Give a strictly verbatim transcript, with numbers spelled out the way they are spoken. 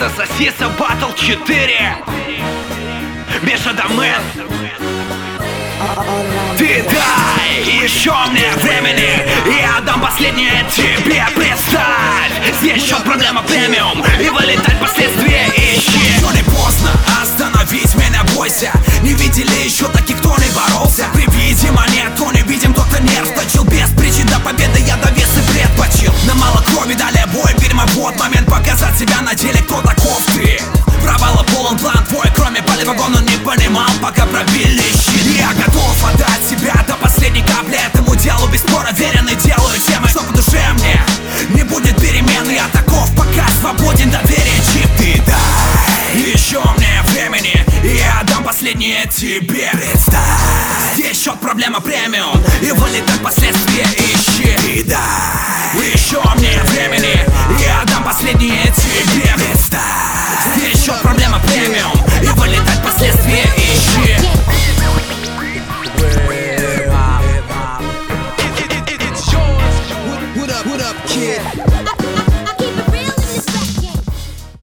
Это Сосиса Батл четыре. Миша Домен. Ты дай еще мне времени, я дам последнее тебе. Представь, здесь счет проблема премиум, и вылетать последствия ищи. Еще не поздно остановить меня, бойся. Не видели еще таких, кто не боролся. При виде монет, кто не видим, тот, кто нерв точил. Без причин до победы я довес и предпочил. На мало крови дали бой, видимо вот момент показать себя на деле, кто таков ты. Провала полон план твой, кроме поливагона не понимал, пока пробили щит. Я готов отдать себя до последней капли этому делу, без спора верен и делаю темы, что по душе мне. Не будет перемен, я таков, пока свободен, доверие чип. Ты дай еще мне времени, и я дам последнее тебе. Представь, здесь счет проблема премиум, и вылетать последствия ищи. Ты дай еще мне времени, и я дам последнее тебе. Представь, здесь счет проблема премиум, и вылетать последствия ищи. What up, what up, kid?